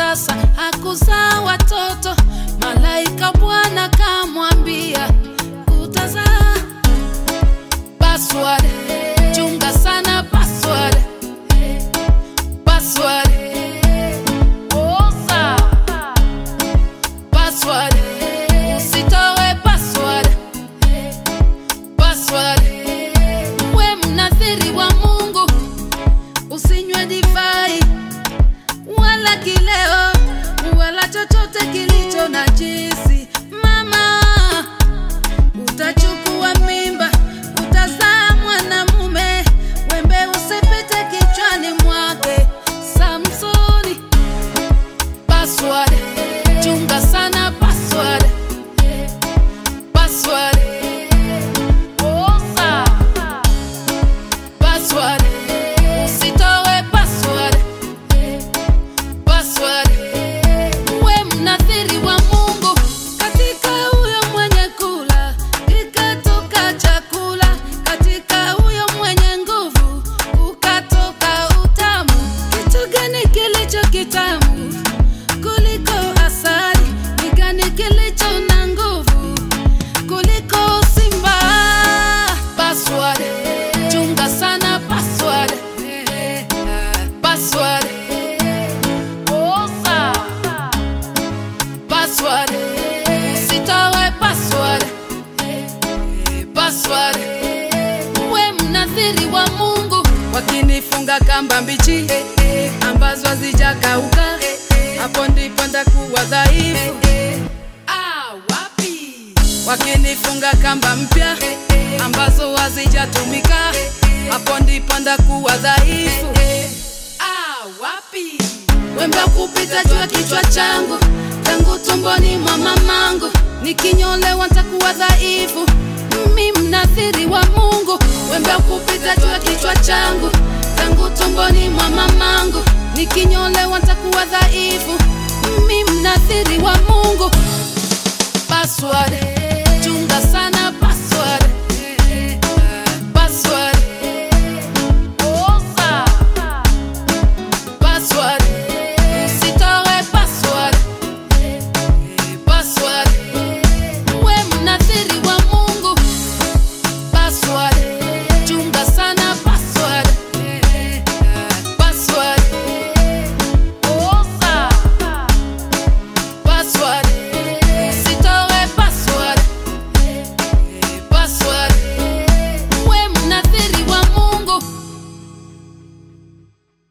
tasa hakuzaa watoto. Malaika Bwana kamwambia utazaa. Password, chunga sana password. Password, osa. Password, usitoe password. Password, we mnadhiri wa Mungu, usinywe divai wala kileo wala chochote kilicho najisi. Mama, utachukua mimba, utazaa mwanamume, wembe usipite kichwani mwake. Samsoni. Password, chunga sana password. Password, osa. Password, usitoe password. Password, we mnadhiri wa Mungu, katika huyo mwenye kula ikatoka chakula, katika huyo mwenye nguvu ukatoka utamu. Kitu gani kilicho kitamu kuliko asali? Ni gani kilicho na nguvu kuliko simba? Password, chunga sana password. Password, osa. Password, usitoe password. Password, we mnadhiri wa Mungu. Wakinifunga kamba mbichi ambazo hazijakauka, hapo ndipo ndakuwa dhaifu. Wapi? Wakinifunga kamba mpya ambazo hazijatumika, hapo ndipo ndakuwa dhaifu. Wapi? Wembe kupita juu ya kichwa changu, tangu tumboni mwa mamangu, nikinyolewa nitakuwa dhaifu. Mimi mnadhiri wa Mungu. Wembe kupita juu ya kichwa changu, tangu tumboni mwa mamangu, nikinyolewa nitakuwa